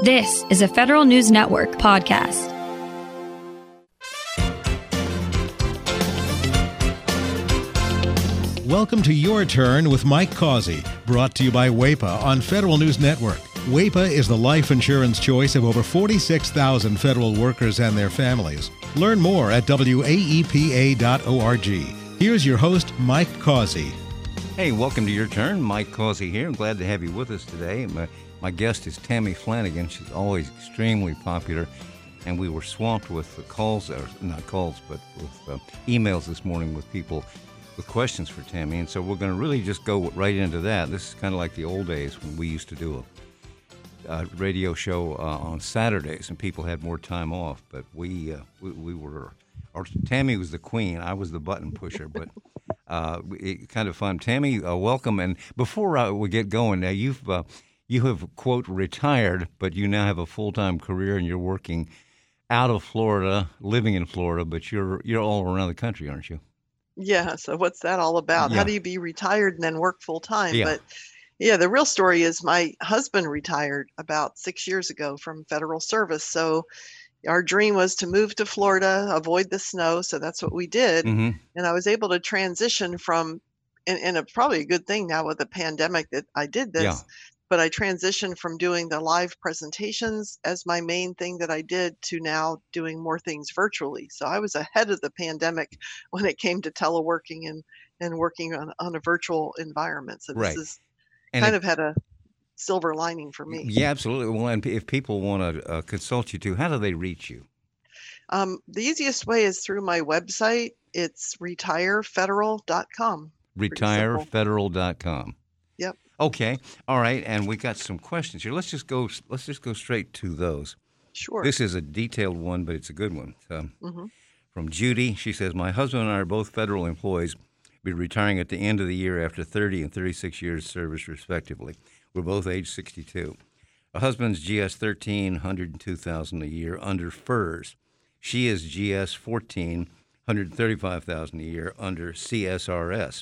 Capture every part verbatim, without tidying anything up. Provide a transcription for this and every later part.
This is a Federal News Network podcast. Welcome to Your Turn with Mike Causey, brought to you by W A P A on Federal News Network. W A P A is the life insurance choice of over forty-six thousand federal workers and their families. Learn more at W A E P A dot org. Here's your host, Mike Causey. Hey, welcome to Your Turn. Mike Causey here. I'm glad to have you with us today. My, my guest is Tammy Flanagan. She's always extremely popular, and we were swamped with uh, calls, or not calls, but with uh, emails this morning with people with questions for Tammy, and so we're going to really just go right into that. This is kind of like the old days when we used to do a, a radio show uh, on Saturdays, and people had more time off. But we uh, we, we were, or Tammy was the queen. I was the button pusher, but uh, it kind of fun. Tammy, uh, welcome. And before uh, we get going, now you've uh, you have quote retired, but you now have a full time career, and you're working out of Florida, living in Florida, but you're you're all around the country, aren't you? Yeah, so what's that all about? Yeah. How do you be retired and then work full time? Yeah. But yeah, the real story is my husband retired about six years ago from federal service. So our dream was to move to Florida, avoid the snow. So that's what we did. Mm-hmm. And I was able to transition from, and, and it's probably a good thing now with the pandemic that I did this. Yeah. But I transitioned from doing the live presentations as my main thing that I did to now doing more things virtually. So I was ahead of the pandemic when it came to teleworking and, and working on, on a virtual environment. So this Right. is And kind it- of had a silver lining for me. Yeah, absolutely. Well, and if people want to uh, consult you too, how do they reach you? Um, the easiest way is through my website. It's retire federal dot com. retire federal dot com. Yep. Okay. All right. And we got some questions here. Let's just go. Let's just go straight to those. Sure. This is a detailed one, but it's a good one. Um, Mhm. From Judy, she says, "My husband and I are both federal employees. Be retiring at the end of the year after thirty and thirty-six years service, respectively. We're both age sixty-two. Her husband's G S thirteen, one hundred two thousand dollars a year under FERS. She is G S fourteen, one hundred thirty-five thousand dollars a year under C S R S.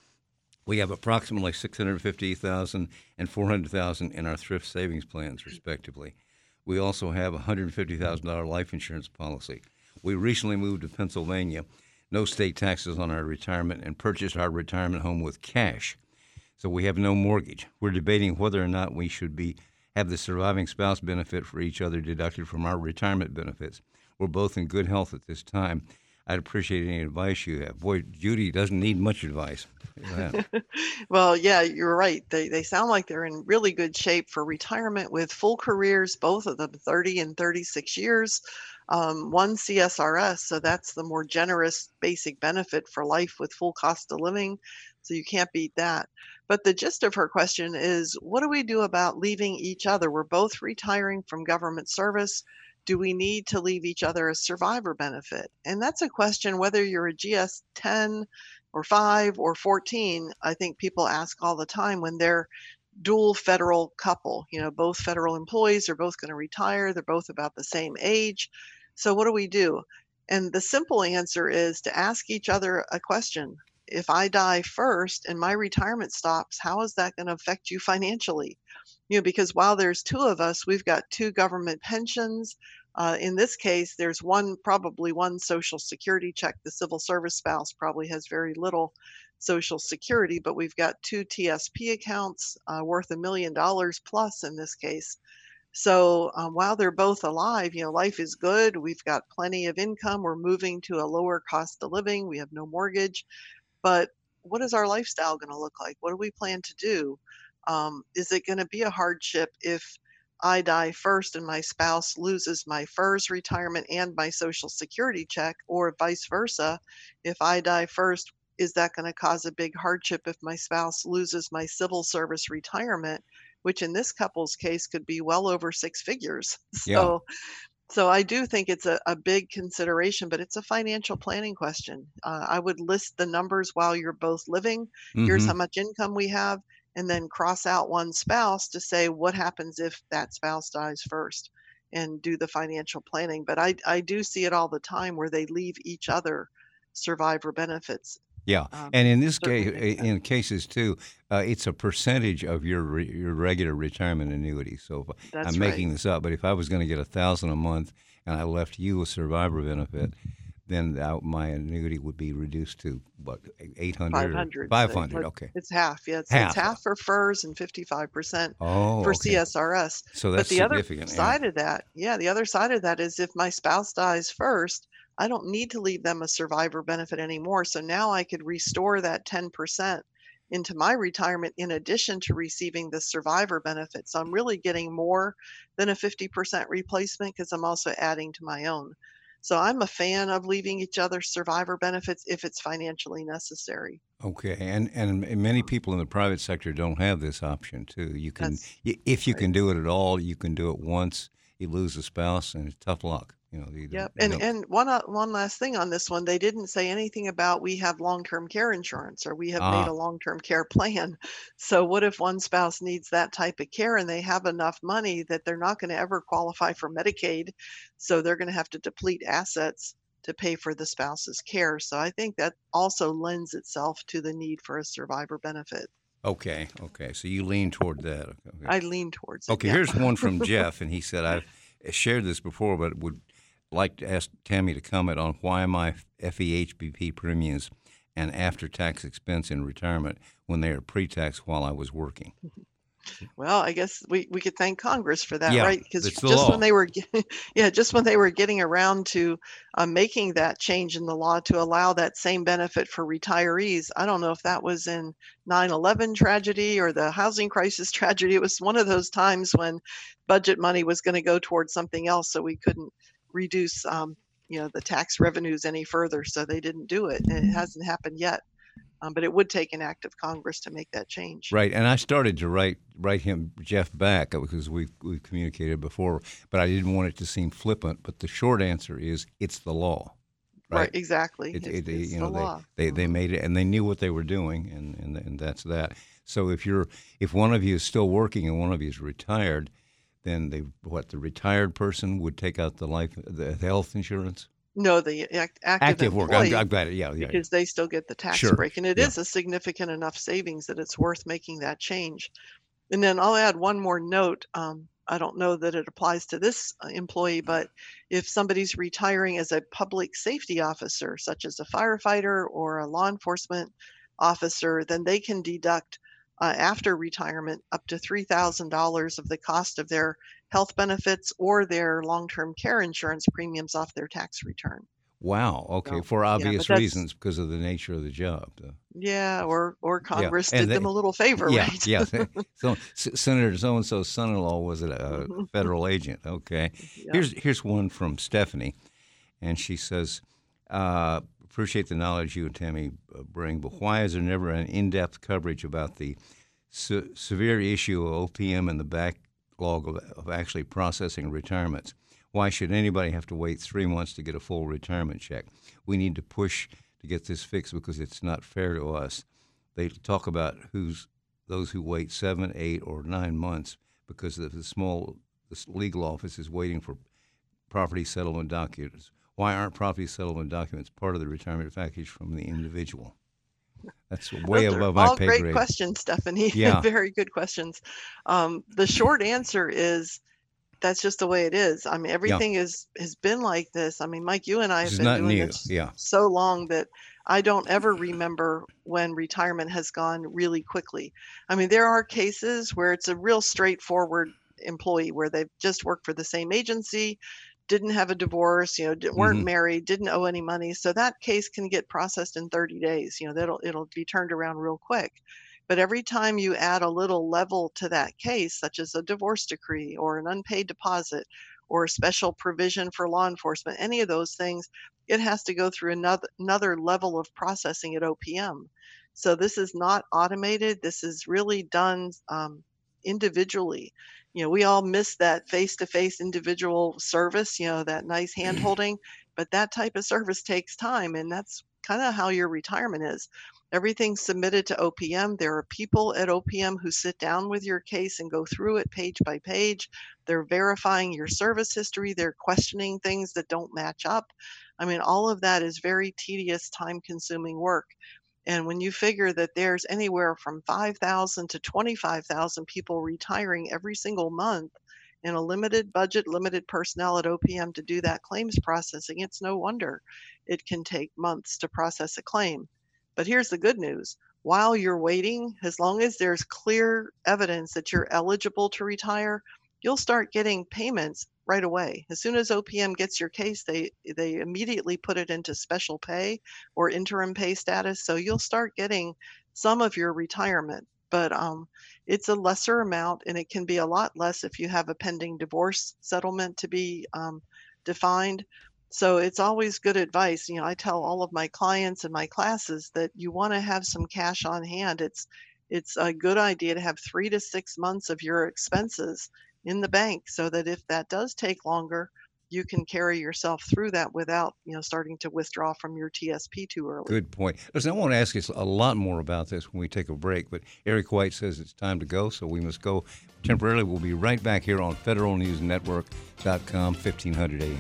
We have approximately six hundred fifty thousand dollars and four hundred thousand dollars in our thrift savings plans, respectively. We also have a one hundred fifty thousand dollars life insurance policy. We recently moved to Pennsylvania, no state taxes on our retirement, and purchased our retirement home with cash. So we have no mortgage. We're debating whether or not we should be have the surviving spouse benefit for each other deducted from our retirement benefits. We're both in good health at this time. I'd appreciate any advice you have." Boy, Judy doesn't need much advice. Yeah. Well, yeah, you're right. They they sound like they're in really good shape for retirement with full careers, both of them thirty and thirty-six years. Um, one C S R S, so that's the more generous basic benefit for life with full cost of living. So you can't beat that. But the gist of her question is, what do we do about leaving each other? We're both retiring from government service. Do we need to leave each other a survivor benefit? And that's a question, whether you're a G S ten or five or fourteen, I think people ask all the time when they're dual federal couple. You know, both federal employees are both going to retire. They're both about the same age. So what do we do? And the simple answer is to ask each other a question. If I die first and my retirement stops, how is that going to affect you financially? You know, because while there's two of us, we've got two government pensions. Uh, in this case, there's one, probably one Social Security check. The civil service spouse probably has very little Social Security, but we've got two T S P accounts uh, worth a million dollars plus in this case. So um, while they're both alive, you know, life is good. We've got plenty of income. We're moving to a lower cost of living. We have no mortgage. But what is our lifestyle going to look like? What do we plan to do? Um, is it going to be a hardship if I die first and my spouse loses my FERS retirement and my Social Security check, or vice versa? If I die first, is that going to cause a big hardship if my spouse loses my civil service retirement, which in this couple's case could be well over six figures? Yeah. So so I do think it's a, a big consideration, but it's a financial planning question. Uh, I would list the numbers while you're both living. Here's Mhm. how much income we have, and then cross out one spouse to say what happens if that spouse dies first, and do the financial planning. But I, I do see it all the time where they leave each other survivor benefits. Yeah, Um, and in this certainly case, makes sense. in cases too, uh, it's a percentage of your re- your regular retirement annuity. So if, I'm That's right. making this up, but if I was going to get a thousand a month and I left you a survivor benefit, then that, my annuity would be reduced to what, eight hundred or five hundred. five So hundred? but Okay, it's half. Yeah, it's it's half. half for F E R S and fifty-five percent Oh, for okay. C S R S. So But that's the other significant. Yeah. side of that, yeah, the other side of that is if my spouse dies first, I don't need to leave them a survivor benefit anymore. So now I could restore that ten percent into my retirement in addition to receiving the survivor benefit. So I'm really getting more than a fifty percent replacement because I'm also adding to my own. So I'm a fan of leaving each other survivor benefits if it's financially necessary. Okay, and and many people in the private sector don't have this option too. You can, That's y- if you right. can do it at all, you can do it once. You lose a spouse, and it's tough luck. You know, you don't, Yep. you And don't. and one o- one last thing on this one, they didn't say anything about we have long-term care insurance or we have made Ah, a long-term care plan. So what if one spouse needs that type of care and they have enough money that they're not going to ever qualify for Medicaid, so they're going to have to deplete assets to pay for the spouse's care. So I think that also lends itself to the need for a survivor benefit. okay, okay. So you lean toward that. Okay. I lean towards it. Okay, Yeah. here's one from Jeff, and he said, I've shared this before, but would like to ask Tammy to comment on why my F E H B P premiums and after-tax expense in retirement when they are pre-tax while I was working. Well, I guess we, we could thank Congress for that, Yeah, right? Because that's the just when law. they were, ge- yeah, just when they were getting around to uh, making that change in the law to allow that same benefit for retirees, I don't know if that was in nine eleven tragedy or the housing crisis tragedy. It was one of those times when budget money was going to go towards something else, so we couldn't reduce, um, you know, the tax revenues any further. So they didn't do it, and it hasn't happened yet. Um, but it would take an act of Congress to make that change. Right, and I started to write write him Jeff back because we've we've communicated before, but I didn't want it to seem flippant. But the short answer is it's the law, Right, right? exactly. It, It's, it, it's you the know law. they, they, they Mhm. made it and they knew what they were doing, and, and and that's that. So if you're if one of you is still working and one of you is retired, then they what the retired person would take out the life the health insurance. No, the act, active Active work. I'm, employee, I'm glad. Yeah, yeah, yeah. because they still get the tax Sure. break. And it Yeah. is a significant enough savings that it's worth making that change. And then I'll add one more note. Um, I don't know that it applies to this uh, employee, but if somebody's retiring as a public safety officer, such as a firefighter or a law enforcement officer, then they can deduct uh, after retirement up to three thousand dollars of the cost of their health benefits or their long-term care insurance premiums off their tax return. Wow. Okay. So, For yeah, but obvious that's, reasons because of the nature of the job. Uh, yeah, or or yeah. Congress And did them they, a little favor, yeah, right? yeah. So S- Senator so and so's son-in-law was a Mhm. federal agent. Okay. Yep. Here's here's one from Stephanie, and she says, uh, "Appreciate the knowledge you and Tammy uh, bring, but why is there never an in-depth coverage about the se- severe issue of O P M and the backlog of, of actually processing retirements? Why should anybody have to wait three months to get a full retirement check? We need to push to get this fixed because it's not fair to us." They talk about who's those who wait seven, eight, or nine months because the, the small the legal office is waiting for property settlement documents. Why aren't property settlement documents part of the retirement package from the individual? That's way Those are above my all pay great grade. questions, Stephanie. Yeah, Very good questions. Um, the short answer is that's just the way it is. I mean, yeah. everything is has been like this. I mean, Mike, you and I This have is been not doing new. this Yeah. so long that I don't ever remember when retirement has gone really quickly. I mean, there are cases where it's a real straightforward employee where they've just worked for the same agency, didn't have a divorce, you know, di- weren't Mm-hmm. married, didn't owe any money. So that case can get processed in thirty days. You know, that'll it'll be turned around real quick. But every time you add a little level to that case, such as a divorce decree or an unpaid deposit or a special provision for law enforcement, any of those things, it has to go through another another level of processing at O P M. So this is not automated. This is really done um, individually. You know, we all miss that face-to-face individual service, you know, that nice hand holding, but that type of service takes time, and that's kind of how your retirement is. Everything's submitted to O P M. There are people at O P M who sit down with your case and go through it page by page. They're verifying your service history. They're questioning things that don't match up. I mean, all of that is very tedious, time consuming work. And when you figure that there's anywhere from five thousand to twenty-five thousand people retiring every single month in a limited budget, limited personnel at O P M to do that claims processing, it's no wonder it can take months to process a claim. But here's the good news. While you're waiting, as long as there's clear evidence that you're eligible to retire, you'll start getting payments right away. As soon as O P M gets your case, they they immediately put it into special pay or interim pay status. So you'll start getting some of your retirement. But um, it's a lesser amount, and it can be a lot less if you have a pending divorce settlement to be um, defined. So it's always good advice. You know, I tell all of my clients in my classes that you want to have some cash on hand. It's it's a good idea to have three to six months of your expenses in the bank so that if that does take longer, you can carry yourself through that without, you know, starting to withdraw from your T S P too early. Good point. Listen, I want to ask you a lot more about this when we take a break, but Eric White says it's time to go, so we must go temporarily. We'll be right back here on Federal News Network dot com, fifteen hundred A M.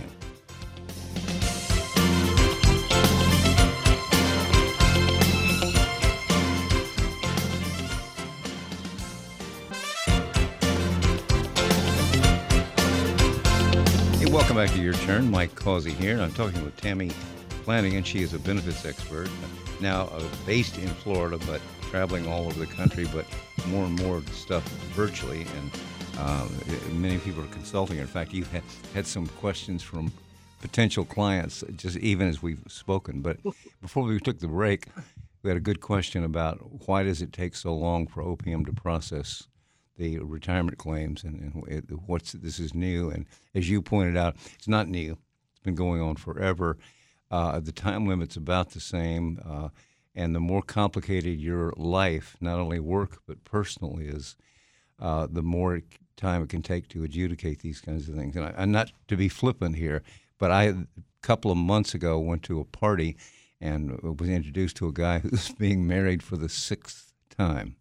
Welcome back to Your Turn. Mike Causey here, and I'm talking with Tammy Flanagan. She is a benefits expert, now uh, based in Florida, but traveling all over the country, but more and more stuff virtually, and uh, many people are consulting her. In fact, you've had, had some questions from potential clients, just even as we've spoken. But before we took the break, we had a good question about why does it take so long for O P M to process the retirement claims, and, and it, what's this is new. And as you pointed out, it's not new. It's been going on forever. Uh, the time limit's about the same, uh, and the more complicated your life, not only work but personal, is, uh, the more time it can take to adjudicate these kinds of things. And I, I'm not to be flippant here, but I, a couple of months ago, went to a party and was introduced to a guy who's being married for the sixth time.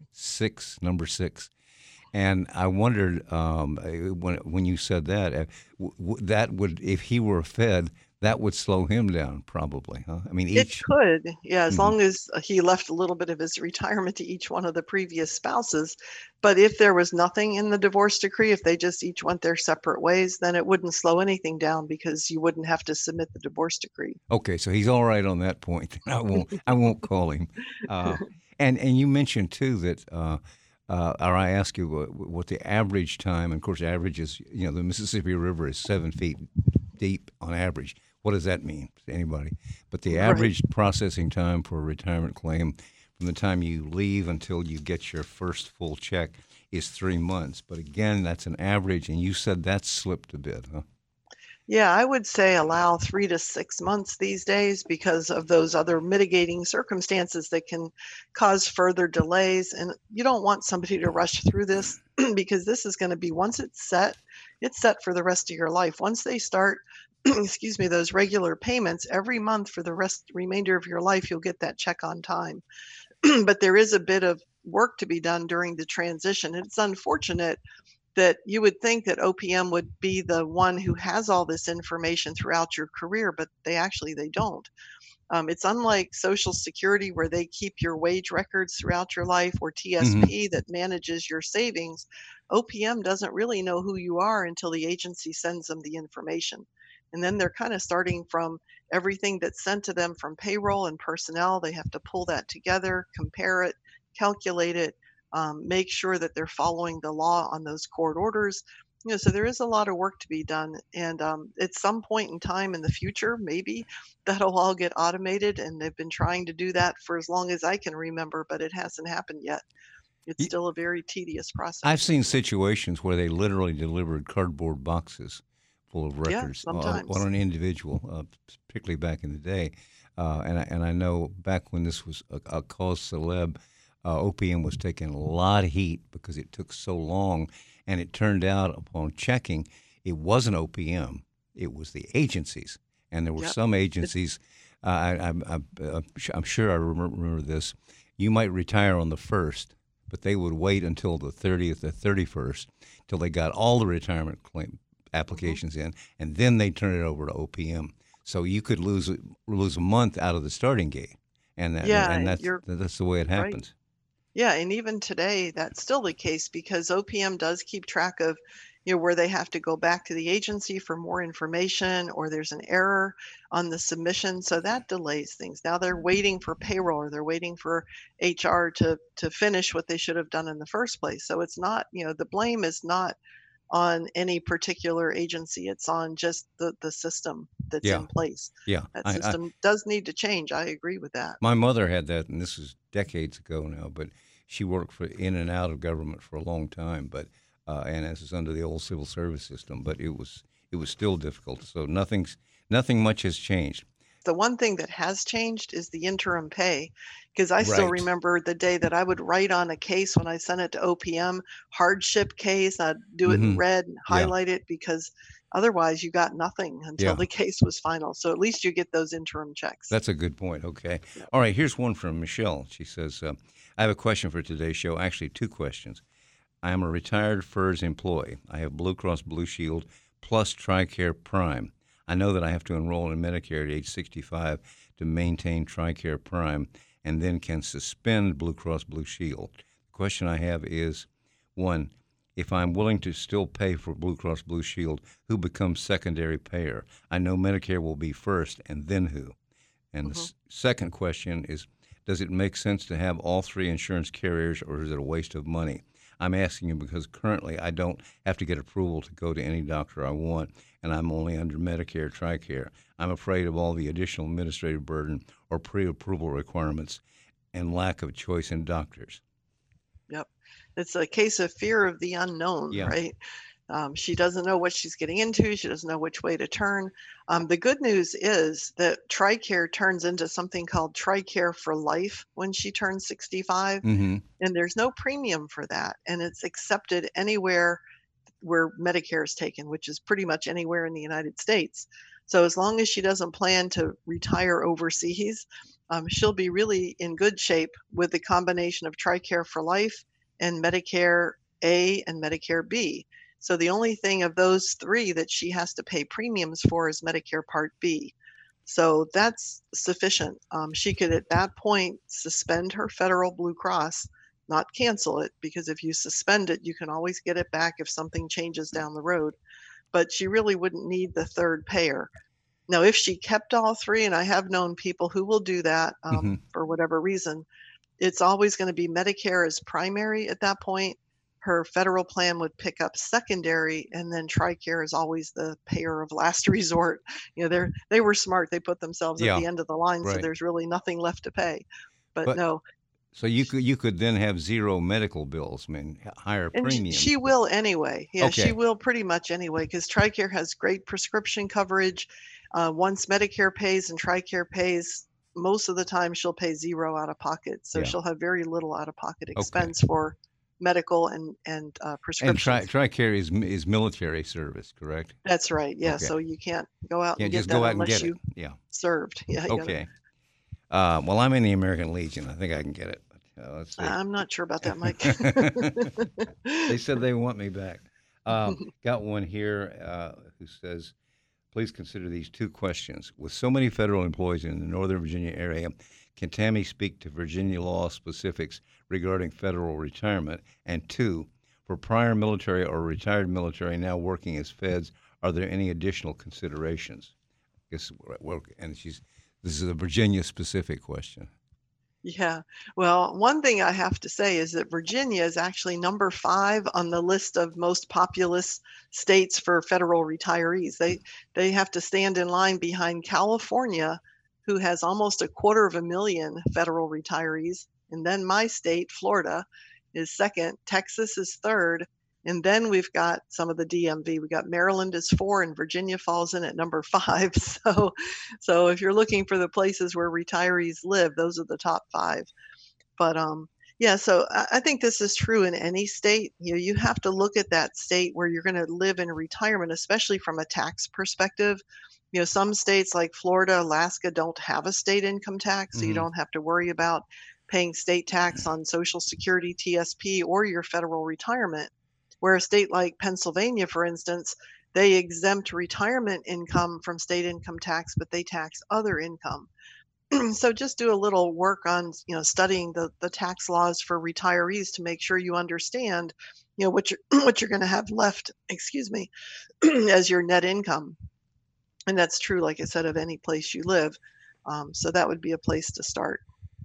Six, number six. And I wondered um, when when you said that, uh, w- that would, if he were fed, that would slow him down probably, huh? I mean, each... It could, yeah, as mm-hmm. long as he left a little bit of his retirement to each one of the previous spouses. But if there was nothing in the divorce decree, if they just each went their separate ways, then it wouldn't slow anything down because you wouldn't have to submit the divorce decree. Okay, so he's all right on that point. I won't I won't call him. Uh, and and you mentioned too that. Uh, Uh, or I ask you what, what the average time, and of course, average is, you know, the Mississippi River is seven feet deep on average. What does that mean to anybody? But the average right. processing time for a retirement claim from the time you leave until you get your first full check is three months. But again, that's an average, and you said that's slipped a bit, huh? Yeah, I would say allow three to six months these days because of those other mitigating circumstances that can cause further delays. And you don't want somebody to rush through this because this is going to be, once it's set, it's set for the rest of your life. Once they start, excuse me, those regular payments every month for the rest remainder of your life, you'll get that check on time. But there is a bit of work to be done during the transition. It's unfortunate that you would think that O P M would be the one who has all this information throughout your career, but they actually, they don't. Um, it's unlike Social Security where they keep your wage records throughout your life, or T S P mm-hmm. that manages your savings. O P M doesn't really know who you are until the agency sends them the information. And then they're kind of starting from everything that's sent to them from payroll and personnel. They have to pull that together, compare it, calculate it, Um, make sure that they're following the law on those court orders. You know, so there is a lot of work to be done. And um, at some point in time in the future, maybe that'll all get automated. And they've been trying to do that for as long as I can remember, but it hasn't happened yet. It's still a very tedious process. I've seen situations where they literally delivered cardboard boxes full of records yeah, sometimes. on, on an individual, uh, particularly back in the day. Uh, and, I, and I know back when this was a, a cause celeb, Uh, O P M was taking a lot of heat because it took so long, and it turned out upon checking, it wasn't O P M, it was the agencies, and there were yep. some agencies. Uh, I, I, I, I'm sure I remember this. You might retire on the first, but they would wait until the thirtieth or thirty-first till they got all the retirement claim applications mm-hmm. in, and then they turn it over to O P M. So you could lose lose a month out of the starting gate. and that Yeah, and and that's you're that's the way it right. happens. Yeah, and even today, that's still the case because O P M does keep track of, you know, where they have to go back to the agency for more information or there's an error on the submission. So that delays things. Now they're waiting for payroll or they're waiting for H R to to finish what they should have done in the first place. So it's not, you know, the blame is not on any particular agency. It's on just the the system that's Yeah, in place. yeah. That I, I system does need to change. I agree with that. My mother had that, and this is decades ago now, but she worked for in and out of government for a long time. But uh, and this is under the old civil service system, but it was it was still difficult. So nothing's nothing much has changed. The one thing that has changed is the interim pay, because I still Right. remember the day that I would write on a case when I sent it to O P M, hardship case, I'd do it in Mm-hmm. red and Yeah. highlight it because otherwise you got nothing until Yeah. the case was final. So at least you get those interim checks. That's a good point. Okay. Yep. All right. Here's one from Michelle. She says, uh, I have a question for today's show. Actually, two questions. I am a retired F E R S employee. I have Blue Cross Blue Shield plus TRICARE Prime. I know that I have to enroll in Medicare at age sixty-five to maintain TRICARE Prime and then can suspend Blue Cross Blue Shield. The question I have is, one, if I'm willing to still pay for Blue Cross Blue Shield, who becomes secondary payer? I know Medicare will be first, and then who? And the hmm s- second question is, does it make sense to have all three insurance carriers, or is it a waste of money? I'm asking you because currently I don't have to get approval to go to any doctor I want, and I'm only under Medicare TRICARE. I'm afraid of all the additional administrative burden or pre-approval requirements and lack of choice in doctors. Yep. It's a case of fear of the unknown, Yeah. right? Um, she doesn't know what she's getting into. She doesn't know which way to turn. Um, the good news is that TRICARE turns into something called TRICARE for life when she turns sixty-five, Mm-hmm. and there's no premium for that. And it's accepted anywhere where Medicare is taken, which is pretty much anywhere in the United States. So as long as she doesn't plan to retire overseas, um, she'll be really in good shape with the combination of TRICARE for life and Medicare A and Medicare B. So the only thing of those three that she has to pay premiums for is Medicare Part B. So that's sufficient. Um, she could at that point suspend her federal Blue Cross, not cancel it, because if you suspend it, you can always get it back if something changes down the road. But she really wouldn't need the third payer. Now, if she kept all three, and I have known people who will do that Mm-hmm. um, for whatever reason, it's always going to be Medicare as primary at that point. Her federal plan would pick up secondary, and then TRICARE is always the payer of last resort. You know, they're they were smart. They put themselves at Yeah. the end of the line, so Right. there's really nothing left to pay. But But no, so you could you could then have zero medical bills. I mean, h- higher and sh- premiums. she will anyway. Yeah, she Okay. will pretty much anyway, because TRICARE has great prescription coverage. Uh, once Medicare pays and TRICARE pays, most of the time she'll pay zero out of pocket. So Yeah. she'll have very little out of pocket Okay. expense for medical and and uh, And prescriptions. tri- TRICARE is mi- is military service, correct? That's right. Yeah. Okay. So you can't go out Can't and get just that go out and unless get it. you Yeah. served. Yeah. You gotta, Okay. Uh, well, I'm in the American Legion. I think I can get it. But, uh, let's see. I'm not sure about that, Mike. They said they want me back. Um, got one here uh, who says, please consider these two questions. With so many federal employees in the Northern Virginia area, can Tammy speak to Virginia law specifics regarding federal retirement? And two, for prior military or retired military now working as feds, are there any additional considerations? I guess, well, and she's this is a Virginia specific question. Yeah. Well, one thing I have to say is that Virginia is actually number five on the list of most populous states for federal retirees. They they have to stand in line behind California, who has almost a quarter of a million federal retirees, and then my state, Florida, is second. Texas is third. And then we've got some of the D M V. We got Maryland is four, and Virginia falls in at number five. So, so if you're looking for the places where retirees live, those are the top five. But um, yeah, so I, I think this is true in any state. You know, you have to look at that state where you're going to live in retirement, especially from a tax perspective. You know, some states like Florida, Alaska don't have a state income tax, so you Mm-hmm. don't have to worry about paying state tax on Social Security, T S P, or your federal retirement. Where a state like Pennsylvania, for instance, they exempt retirement income from state income tax, but they tax other income. So just do a little work on, you know, studying the the tax laws for retirees to make sure you understand, you know, what you're what you're going to have left, excuse me, as your net income. And that's true, like I said, of any place you live. Um, so that would be a place to start.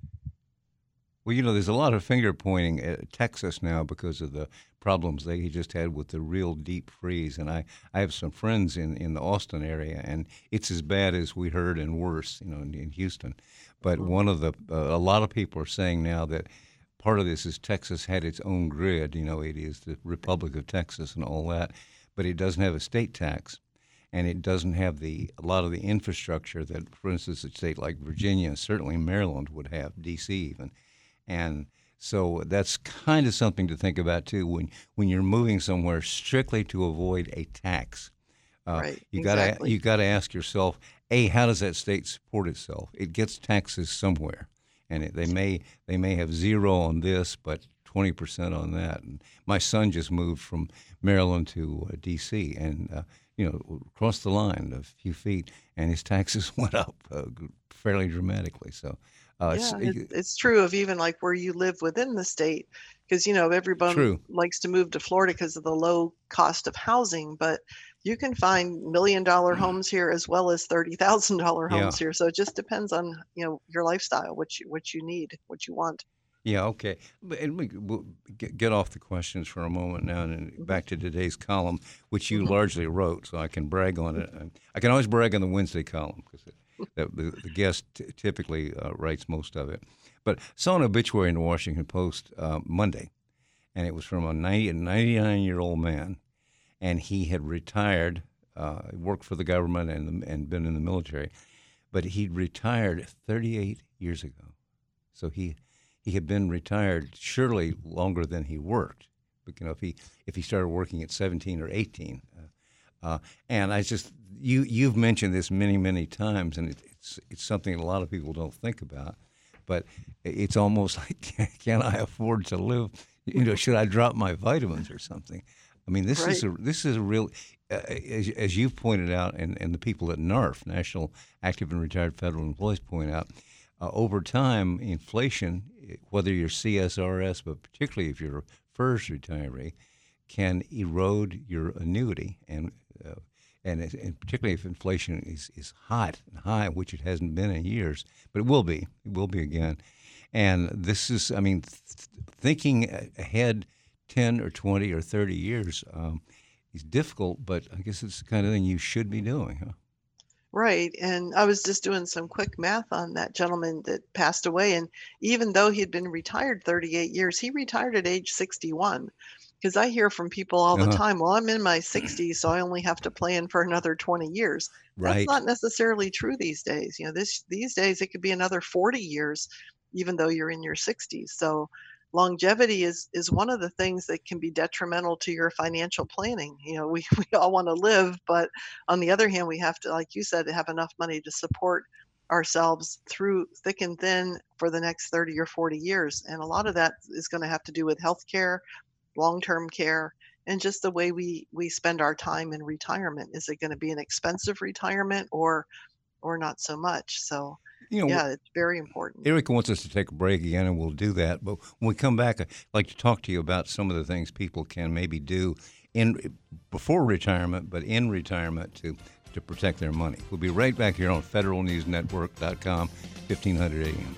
Well, you know, there's a lot of finger pointing at Texas now because of the problems they just had with the real deep freeze. And I, I have some friends in, in the Austin area, and it's as bad as we heard and worse, you know, in, in Houston. But Mhm. one of the, uh, a lot of people are saying now that part of this is Texas had its own grid. You know, it is the Republic of Texas and all that, but it doesn't have a state tax. And it doesn't have the a lot of the infrastructure that, for instance, a state like Virginia and certainly Maryland would have, D C even. And so that's kind of something to think about too when when you're moving somewhere strictly to avoid a tax. Uh, Right, you gotta exactly. you gotta ask yourself, a, how does that state support itself? It gets taxes somewhere, and it, they may they may have zero on this, but twenty percent on that. And my son just moved from Maryland to uh, D C and uh, you know crossed the line a few feet, and his taxes went up uh, fairly dramatically. So. Uh, it's, Yeah, it's, it's true of even like where you live within the state, because you know everyone true. likes to move to Florida because of the low cost of housing, but you can find million dollar homes here as well as thirty thousand dollar Yeah. homes here. So it just depends on, you know, your lifestyle, what you what you need, what you want. Yeah, okay. But and we, we'll get get off the questions for a moment now and back to today's column, which you Mhm. largely wrote, so I can brag on it. And I can always brag on the Wednesday column because the, the, the guest t- typically uh, writes most of it. But saw an obituary in the Washington Post uh, Monday, and it was from a ninety-nine-year-old man, and he had retired, uh, worked for the government and, and been in the military, but he'd retired thirty-eight years ago. So he he had been retired surely longer than he worked. But, you know, if he if he started working at seventeen or eighteen, uh, uh, and I just you you've mentioned this many many times, and it, it's it's something a lot of people don't think about. But it's almost like, can I afford to live? You know, should I drop my vitamins or something? I mean, this is Right. a this is a real, uh, as, as you've pointed out, and, and the people at N A R F, National Active and Retired Federal Employees, point out. Uh, over time, inflation, whether you're C S R S, but particularly if you're a FERS retiree, can erode your annuity, and uh, and, it, and particularly if inflation is, is hot and high, which it hasn't been in years, but it will be, it will be again. And this is, I mean, th- thinking ahead ten or twenty or thirty years um, is difficult, but I guess it's the kind of thing you should be doing, huh? Right. And I was just doing some quick math on that gentleman that passed away. And even though he'd been retired thirty-eight years, he retired at age sixty-one. Because I hear from people all the Uh-huh. time, well, I'm in my sixties, so I only have to plan for another twenty years. That's Right. not necessarily true these days. You know, this these days it could be another forty years, even though you're in your sixties. So longevity is is one of the things that can be detrimental to your financial planning. You know, we, we all want to live, but on the other hand, we have to, like you said, have enough money to support ourselves through thick and thin for the next thirty or forty years. And a lot of that is going to have to do with healthcare, long-term care, and just the way we we spend our time in retirement. Is it going to be an expensive retirement or or not so much? So, You know, yeah, it's very important. Erica wants us to take a break again, and we'll do that. But when we come back, I'd like to talk to you about some of the things people can maybe do in before retirement, but in retirement to to protect their money. We'll be right back here on federal news network dot com, fifteen hundred A M.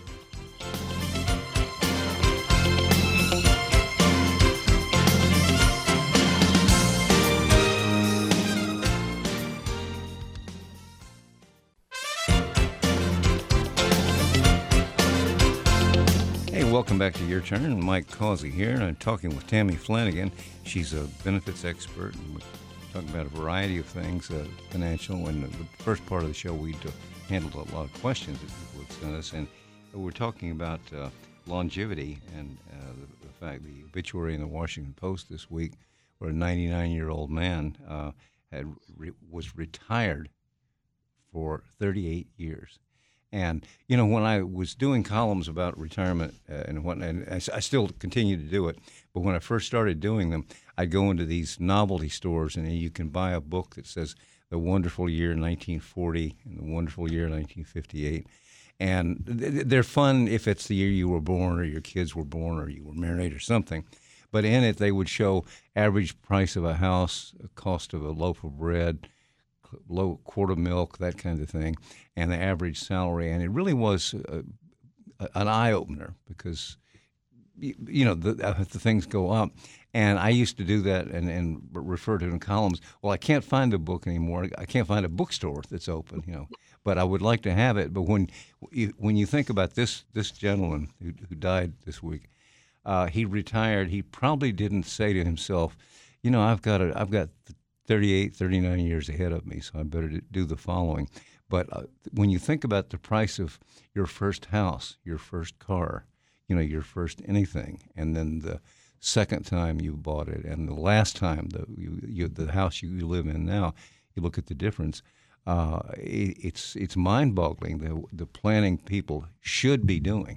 Hey, welcome back to Your Turn. Mike Causey here. I'm talking with Tammy Flanagan. She's a benefits expert, and we're talking about a variety of things, uh, financial. And the first part of the show, we handled a lot of questions that people had sent us, and we're talking about uh, longevity and uh, the, the fact the obituary in the Washington Post this week, where a ninety-nine-year-old man uh, had re- was retired for thirty-eight years. And, you know, when I was doing columns about retirement uh, and what, and I, I still continue to do it, but when I first started doing them, I'd go into these novelty stores and you can buy a book that says The Wonderful Year nineteen forty and The Wonderful Year nineteen fifty-eight. And th- they're fun if it's the year you were born or your kids were born or you were married or something. But in it, they would show average price of a house, cost of a loaf of bread, low quart of milk, that kind of thing, and the average salary. And it really was a, a, an eye-opener because, you, you know, the, the things go up. And I used to do that and, and refer to it in columns. Well, I can't find a book anymore. I can't find a bookstore that's open, you know. But I would like to have it. But when you, when you think about this this gentleman who, who died this week, uh, he retired. He probably didn't say to himself, you know, I've got a, I've got thirty-eight, thirty-nine years ahead of me, so I better do the following. But uh, when you think about the price of your first house, your first car, you know, your first anything, and then the second time you bought it, and the last time the you, you, the house you live in now, you look at the difference. Uh, it, it's it's mind-boggling the the planning people should be doing.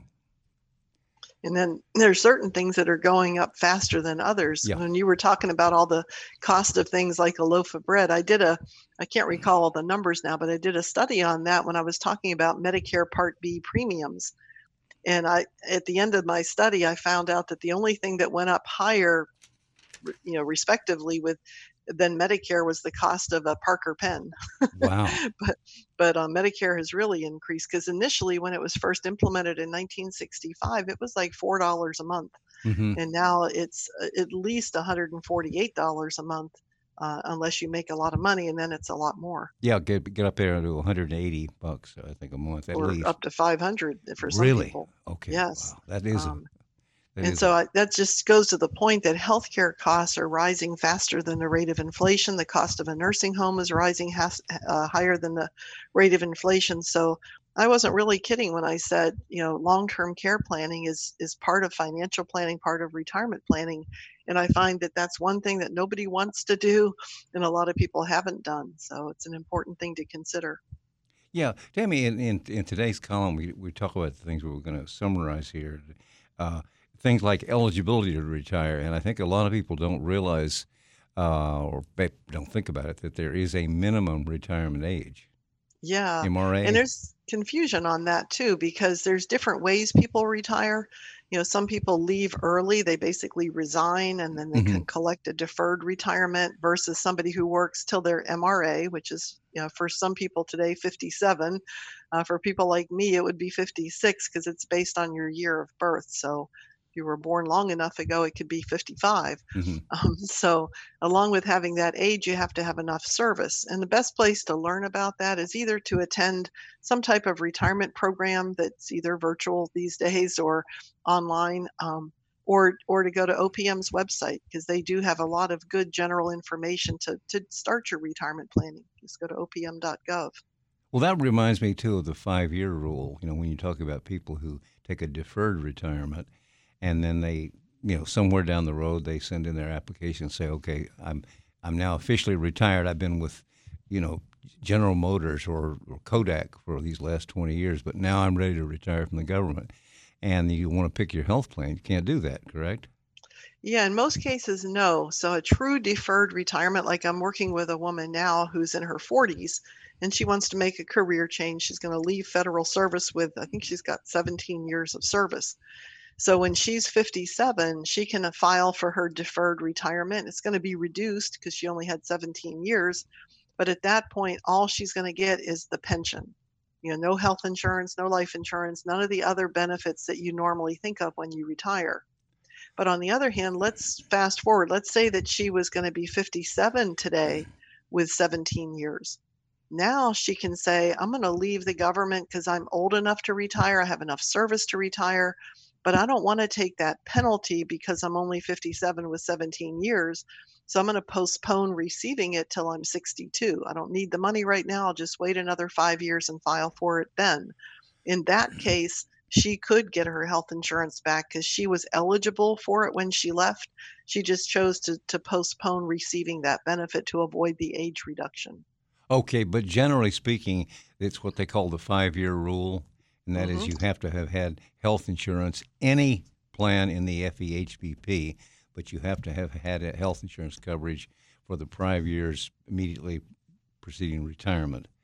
And then there's certain things that are going up faster than others. Yeah. When you were talking about all the cost of things like a loaf of bread, I did a, I can't recall all the numbers now, but I did a study on that when I was talking about Medicare Part B premiums. And I, at the end of my study, I found out that the only thing that went up higher, you know, respectively with than Medicare was the cost of a Parker pen. Wow. but but uh, Medicare has really increased because initially when it was first implemented in nineteen sixty-five, it was like four dollars a month. Mm-hmm. And now it's at least one hundred forty-eight dollars a month uh, unless you make a lot of money, and then it's a lot more. Yeah, get get up there to one hundred eighty bucks, I think, a month at or least. Up to five hundred for some really? people. Okay. Yes. Wow. That is. Um, a, that And is so a, I, that just goes to the point that healthcare costs are rising faster than the rate of inflation. The cost of a nursing home is rising has, uh, higher than the rate of inflation. So I wasn't really kidding when I said, you know, long-term care planning is is part of financial planning, part of retirement planning. And I find that that's one thing that nobody wants to do, and a lot of people haven't done. So it's an important thing to consider. yeah, Tammy, in, in, in today's column, we, we talk about the things we were going to summarize here. Uh, things like eligibility to retire, and I think a lot of people don't realize uh, or don't think about it, that there is a minimum retirement age. Yeah. M R A. And there's confusion on that too, because there's different ways people retire. You know, some people leave early, they basically resign and then they Mhm. can collect a deferred retirement versus somebody who works till their M R A, which is, you know, for some people today, fifty-seven. Uh, for people like me, it would be fifty-six because it's based on your year of birth. So if you were born long enough ago, it could be fifty-five. Mhm. Um, so along with having that age, you have to have enough service. And the best place to learn about that is either to attend some type of retirement program that's either virtual these days or online, um, or or to go to O P M's website, because they do have a lot of good general information to, to start your retirement planning. Just go to O P M dot gov. Well, that reminds me, too, of the five-year rule. You know, when you talk about people who take a deferred retirement and then they, you know, somewhere down the road, they send in their application and say, okay, I'm I'm now officially retired. I've been with, you know, General Motors or, or Kodak for these last twenty years, but now I'm ready to retire from the government. And you want to pick your health plan. You can't do that, correct? Yeah, in most cases, no. So a true deferred retirement, like I'm working with a woman now who's in her forties, and she wants to make a career change. She's going to leave federal service with, I think she's got seventeen years of service. So when she's fifty-seven, she can file for her deferred retirement. It's going to be reduced because she only had seventeen years. But at that point, all she's going to get is the pension. You know, no health insurance, no life insurance, none of the other benefits that you normally think of when you retire. But on the other hand, let's fast forward. Let's say that she was going to be fifty-seven today with seventeen years. Now she can say, I'm going to leave the government because I'm old enough to retire. I have enough service to retire, but I don't want to take that penalty because I'm only fifty-seven with seventeen years. So I'm going to postpone receiving it till I'm sixty-two. I don't need the money right now. I'll just wait another five years and file for it then. In that case, she could get her health insurance back because she was eligible for it when she left. She just chose to, to postpone receiving that benefit to avoid the age reduction. Okay, but generally speaking, it's what they call the five-year rule, and that Mhm. is you have to have had health insurance, any plan in the F E H B P, but you have to have had a health insurance coverage for the five years immediately preceding retirement.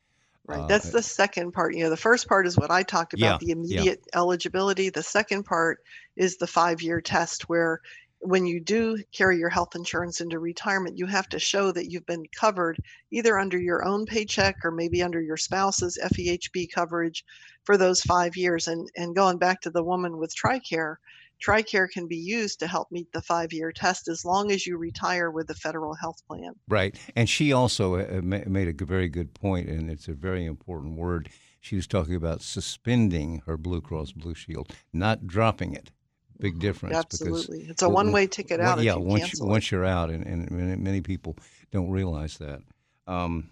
Right. Uh, That's the second part. You know, the first part is what I talked about, Yeah, the yeah. immediate eligibility. The second part is the five-year test where when you do carry your health insurance into retirement, you have to show that you've been covered either under your own paycheck or maybe under your spouse's F E H B coverage for those five years. And and going back to the woman with TRICARE, TRICARE can be used to help meet the five-year test as long as you retire with a federal health plan. Right. And she also uh, ma- made a g- very good point, and it's a very important word. She was talking about suspending her Blue Cross Blue Shield, not dropping it. Big difference. Absolutely. Because It's a one-way ticket out if yeah, you once, cancel once it. you're out, and, and many- many people don't realize that. Um,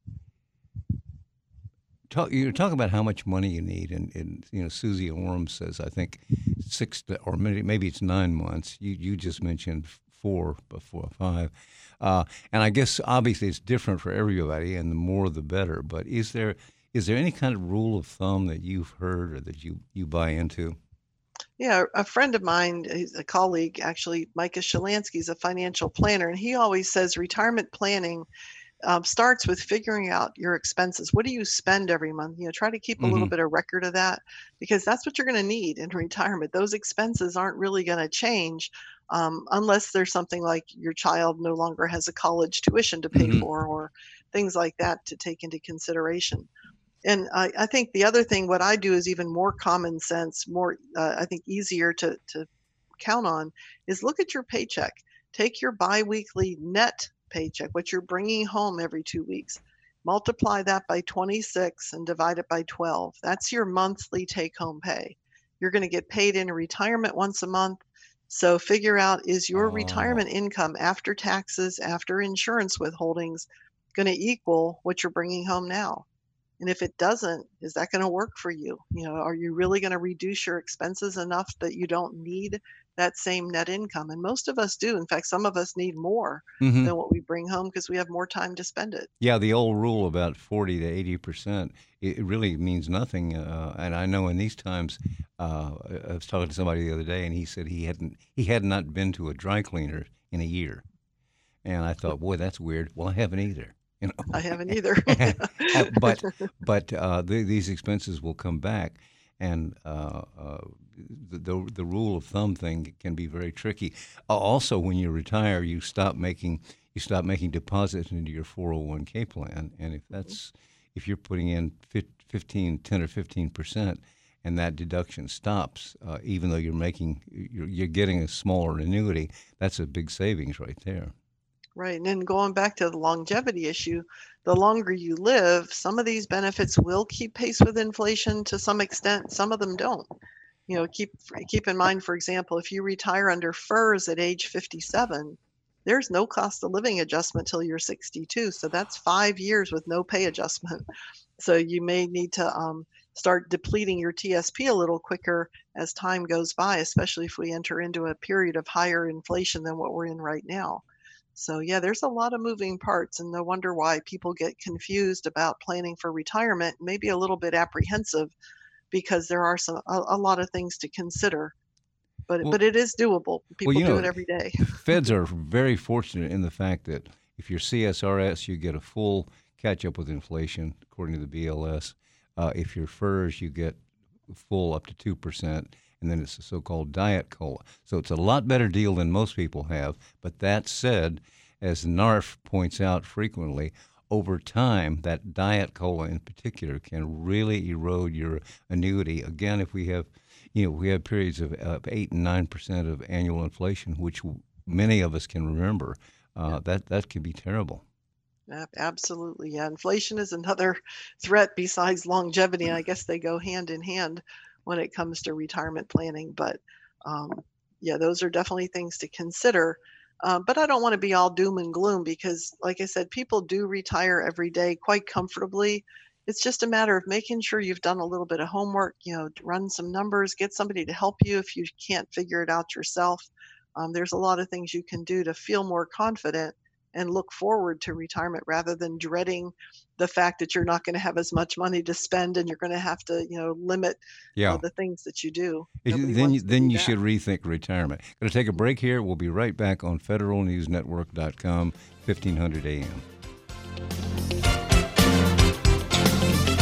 talk, you're talking about how much money you need, and, and you know, Susie Orm says, I think six to, or maybe, maybe it's nine months. You you just mentioned four, before five. Uh, and I guess obviously it's different for everybody, and the more the better. But is there is there any kind of rule of thumb that you've heard or that you, you buy into? Yeah, a friend of mine, he's a colleague, actually, Micah Shalansky, is a financial planner, and he always says retirement planning um, starts with figuring out your expenses. What do you spend every month? You know, try to keep a little Mhm. bit of record of that because that's what you're going to need in retirement. Those expenses aren't really going to change um, unless there's something like your child no longer has a college tuition to pay Mhm. for or things like that to take into consideration. And I, I think the other thing, what I do is even more common sense, more, uh, I think, easier to, to count on is look at your paycheck. Take your biweekly net paycheck, what you're bringing home every two weeks, multiply that by twenty-six and divide it by twelve. That's your monthly take home pay. You're going to get paid in retirement once a month. So figure out, is your Oh. retirement income after taxes, after insurance withholdings, going to equal what you're bringing home now? And if it doesn't, is that going to work for you? You know, are you really going to reduce your expenses enough that you don't need that same net income? And most of us do. In fact, some of us need more Hmm. than what we bring home because we have more time to spend it. Yeah, the old rule about forty to eighty percent, it it really means nothing. Uh, and I know in these times, uh, I was talking to somebody the other day, and he said he hadn't he had not been to a dry cleaner in a year. And I thought, boy, that's weird. Well, I haven't either. You I haven't either. know, Uh, but but uh, the, these expenses will come back, and uh, uh, the, the the rule of thumb thing can be very tricky. Uh, also, when you retire, you stop making you stop making deposits into your four oh one k plan, and if that's if you're putting in fifteen, ten or fifteen percent, and that deduction stops, uh, even though you're making you're, you're getting a smaller annuity, that's a big savings right there. Right. And then going back to the longevity issue, the longer you live, some of these benefits will keep pace with inflation to some extent. Some of them don't. You know, keep keep in mind, for example, if you retire under F E R S at age fifty-seven, there's no cost of living adjustment till you're sixty-two. So that's five years with no pay adjustment. So you may need to um, start depleting your T S P a little quicker as time goes by, especially if we enter into a period of higher inflation than what we're in right now. So yeah, there's a lot of moving parts, and no wonder why people get confused about planning for retirement, maybe a little bit apprehensive because there are some a, a lot of things to consider. But Well, but it is doable. well, People you do know, it every day. Feds are very fortunate in the fact that if you're C S R S, you get a full catch up with inflation, according to the B L S. Uh, if you're F E R S, you get full up to two percent, and then it's a so-called diet cola. So it's a lot better deal than most people have. But that said, as N A R F points out frequently, over time, that diet cola in particular can really erode your annuity. Again, if we have, you know, we have periods of, of eight and nine percent of annual inflation, which many of us can remember. Uh, that that can be terrible. Ab- Absolutely. Yeah. Inflation is another threat besides longevity. And I guess they go hand in hand when it comes to retirement planning. But um, yeah, those are definitely things to consider. Um, but I don't want to be all doom and gloom because, like I said, people do retire every day quite comfortably. It's just a matter of making sure you've done a little bit of homework, you know, run some numbers, get somebody to help you if you can't figure it out yourself. Um, there's a lot of things you can do to feel more confident and look forward to retirement rather than dreading the fact that you're not going to have as much money to spend and you're going to have to, you know, limit uh, Yeah. the things that you do. If you- Nobody Then, you, wants to then do you that. should rethink retirement. Going to take a break here. We'll be right back on federal news network dot com, fifteen hundred A M.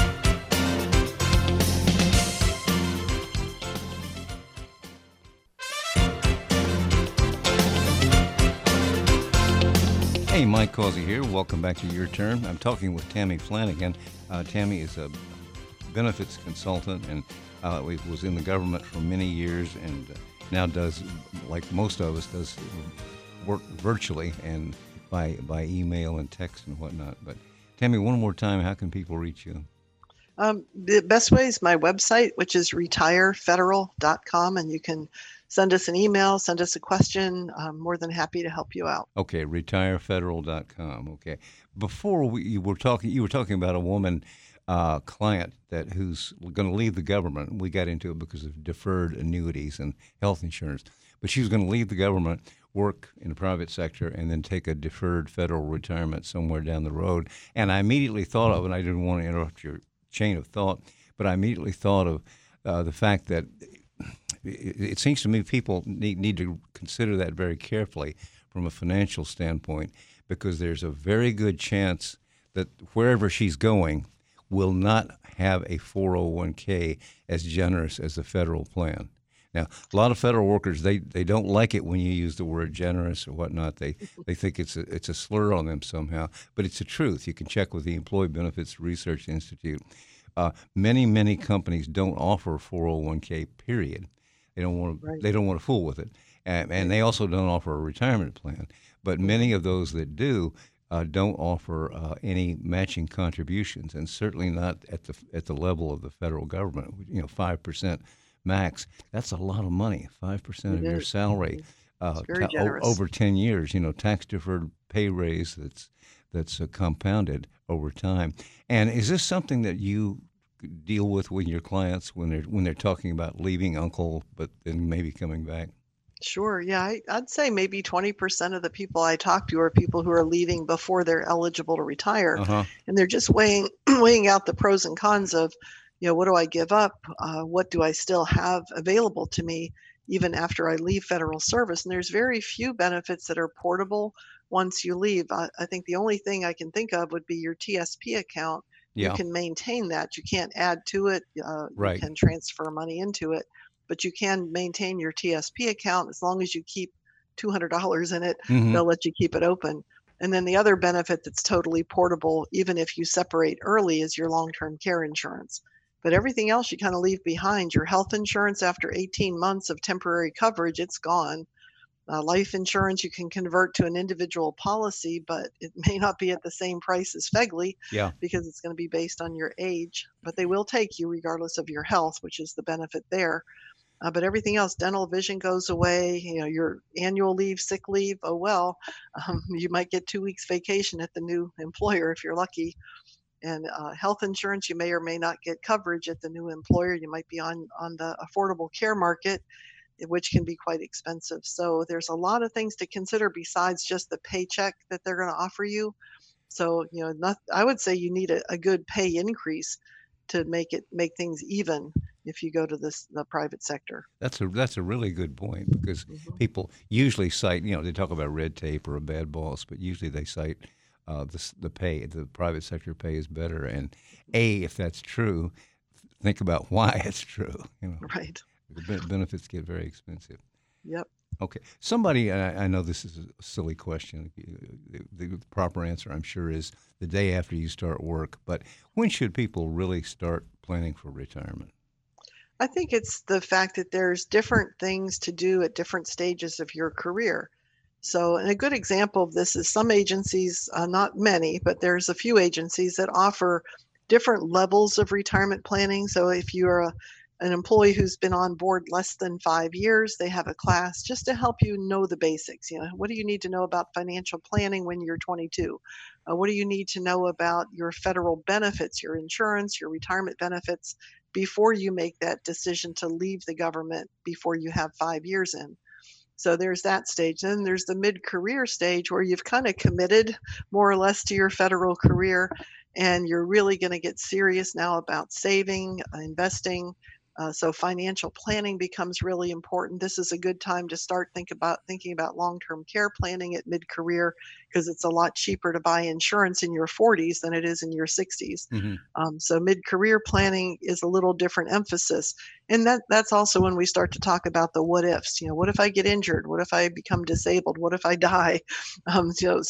Mike Causey here. Welcome back to Your Turn. I'm talking with Tammy Flanagan. Uh, Tammy is a benefits consultant and uh, was in the government for many years and uh, now does, like most of us, does work virtually and by by email and text and whatnot. But Tammy, one more time, how can people reach you? Um, the best way is my website, which is retire federal dot com, and you can send us an email, send us a question. I'm more than happy to help you out. Okay, retire federal dot com. Okay. Before we you were talking, you were talking about a woman uh, client that who's going to leave the government. We got into it because of deferred annuities and health insurance, but she was going to leave the government, work in the private sector, and then take a deferred federal retirement somewhere down the road. And I immediately thought of, and I didn't want to interrupt your chain of thought, but I immediately thought of uh, the fact that it, it seems to me people need, need to consider that very carefully from a financial standpoint, because there's a very good chance that wherever she's going will not have a four oh one k as generous as the federal plan. Now, a lot of federal workers, they, they don't like it when you use the word generous or whatnot. They they think it's a, it's a slur on them somehow, but it's the truth. You can check with the Employee Benefits Research Institute. Uh, many, many companies don't offer four oh one k, period. They don't want to, Right. they don't want to fool with it. And, and they also don't offer a retirement plan. But many of those that do uh, don't offer uh, any matching contributions, and certainly not at the at the level of the federal government. You know, five percent max. That's a lot of money. Five percent of It your is. salary uh, It's very ta- o- generous. over ten years. You know, tax deferred pay raise that's that's uh, compounded over time. And is this something that you deal with with your clients when they're when they're talking about leaving Uncle, but then maybe coming back? Sure. Yeah, I, I'd say maybe twenty percent of the people I talk to are people who are leaving before they're eligible to retire. Uh huh. And they're just weighing weighing out the pros and cons of, you know, what do I give up? Uh, what do I still have available to me even after I leave federal service? And there's very few benefits that are portable once you leave. I, I think the only thing I can think of would be your T S P account. You Yeah. can maintain that. You can't add to it. Uh, you Right. can transfer money into it, but you can maintain your T S P account as long as you keep two hundred dollars in it. Mm-hmm. They'll let you keep it open. And then the other benefit that's totally portable, even if you separate early, is your long-term care insurance. But everything else you kind of leave behind. Your health insurance, after eighteen months of temporary coverage, it's gone. Uh, life insurance, you can convert to an individual policy, but it may not be at the same price as FEGLI Yeah. because it's going to be based on your age. But they will take you regardless of your health, which is the benefit there. Uh, but everything else, dental, vision goes away. You know, your annual leave, sick leave. Oh well, um, you might get two weeks vacation at the new employer if you're lucky. And uh, health insurance, you may or may not get coverage at the new employer. You might be on on the affordable care market, which can be quite expensive. So there's a lot of things to consider besides just the paycheck that they're going to offer you. So, you know, not, I would say you need a, a good pay increase to make it make things even if you go to this the private sector. That's a that's a really good point, because Mhm. people usually cite, you know, they talk about red tape or a bad boss, but usually they cite uh, the s- the pay. The private sector pay is better, and a if that's true, think about why it's true. You know, Right. the ben- benefits get very expensive. Yep. Okay, somebody, and I, I know this is a silly question. The, the proper answer, I'm sure, is the day after you start work. But when should people really start planning for retirement? I think it's the fact that there's different things to do at different stages of your career. So, and a good example of this is some agencies, uh, not many, but there's a few agencies that offer different levels of retirement planning. So, if you're a, an employee who's been on board less than five years, they have a class just to help you know the basics. You know, what do you need to know about financial planning when you're twenty-two? Uh, what do you need to know about your federal benefits, your insurance, your retirement benefits, before you make that decision to leave the government before you have five years in? So there's that stage. Then there's the mid-career stage where you've kind of committed more or less to your federal career, and you're really going to get serious now about saving, uh, investing. Uh, so financial planning becomes really important. This is a good time to start think about thinking about long-term care planning at mid-career, because it's a lot cheaper to buy insurance in your forties than it is in your sixties. Mm-hmm. Um, so mid-career planning is a little different emphasis. And that that's also when we start to talk about the what ifs. You know, what if I get injured? What if I become disabled? What if I die? Um, so, so we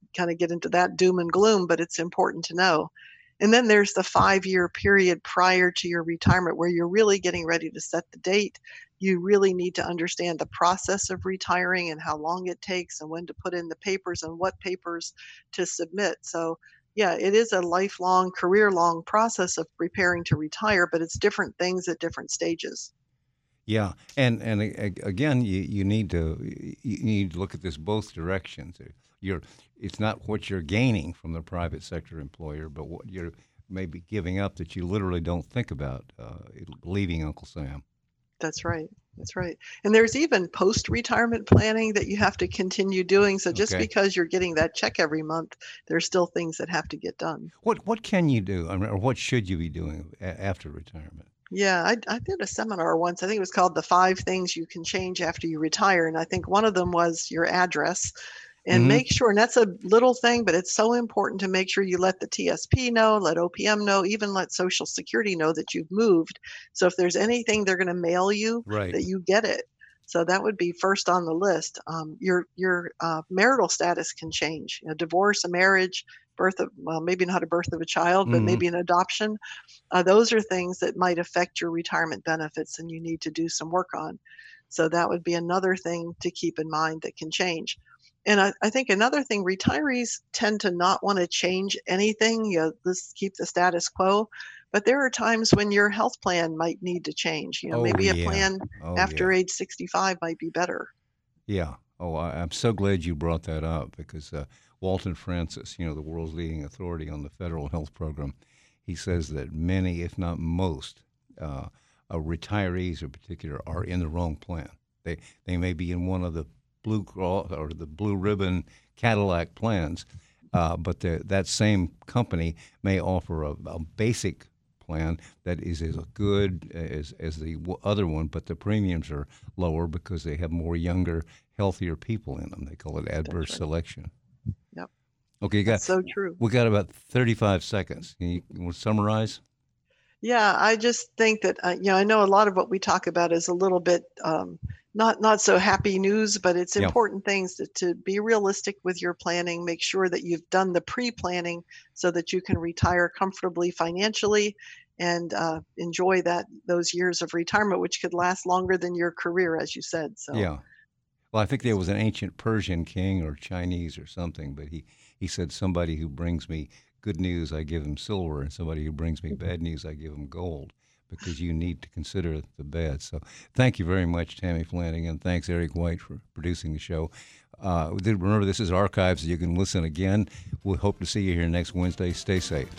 kind of get into that doom and gloom, but it's important to know. And then there's the five-year period prior to your retirement where you're really getting ready to set the date. You really need to understand the process of retiring and how long it takes and when to put in the papers and what papers to submit. So yeah, it is a lifelong, career-long process of preparing to retire, but it's different things at different stages. Yeah, and and again, you, you need to you need to look at this both directions. You're it's not what you're gaining from the private sector employer, but what you're maybe giving up that you literally don't think about uh, leaving Uncle Sam. That's right. That's right. And there's even post-retirement planning that you have to continue doing. So just Okay. because you're getting that check every month, there's still things that have to get done. What what can you do, I mean, or what should you be doing a- after retirement? Yeah, I, I did a seminar once. I think it was called The Five Things You Can Change After You Retire. And I think one of them was your address. And Mhm. make sure, and that's a little thing, but it's so important to make sure you let the T S P know, let O P M know, even let Social Security know that you've moved. So if there's anything they're going to mail you, Right. that you get it. So that would be first on the list. Um, your your uh, marital status can change. You know, divorce, a marriage, birth of, well, maybe not a birth of a child, but Mhm. maybe an adoption. Uh, those are things that might affect your retirement benefits and you need to do some work on. So that would be another thing to keep in mind that can change. And I, I think another thing, retirees tend to not want to change anything. You know, let's keep the status quo. But there are times when your health plan might need to change. You know, Oh, maybe a yeah. plan Oh, after yeah. age sixty-five might be better. Yeah. Oh, I, I'm so glad you brought that up because uh, Walton Francis, you know, the world's leading authority on the federal health program, he says that many, if not most, uh, uh, retirees in particular are in the wrong plan. They they may be in one of the Blue Cross or the Blue Ribbon Cadillac plans, uh, but the, that same company may offer a, a basic plan that is as good as, as the w- other one, but the premiums are lower because they have more younger, healthier people in them. They call it adverse right. selection. Yep. Okay, you got, That's so true. we got about thirty-five seconds. Can you, you want to summarize? Yeah, I just think that, uh, you know, I know a lot of what we talk about is a little bit um, not not so happy news, but it's Yeah. important things to, to be realistic with your planning. Make sure that you've done the pre-planning so that you can retire comfortably financially and uh, enjoy that those years of retirement, which could last longer than your career, as you said. So Yeah. Well, I think there was an ancient Persian king or Chinese or something, but he, he said, somebody who brings me good news, I give him silver, and somebody who brings me bad news, I give him gold, because you need to consider the bad. So thank you very much, Tammy Flanagan. Thanks, Eric White, for producing the show. Uh, remember, this is archives. You can listen again. We hope to see you here next Wednesday. Stay safe.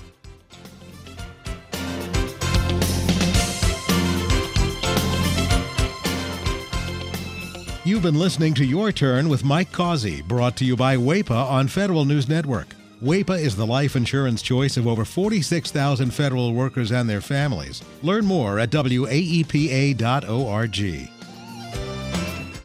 You've been listening to Your Turn with Mike Causey, brought to you by WAEPA on Federal News Network. WAEPA is the life insurance choice of over forty-six thousand federal workers and their families. Learn more at W A E P A dot org.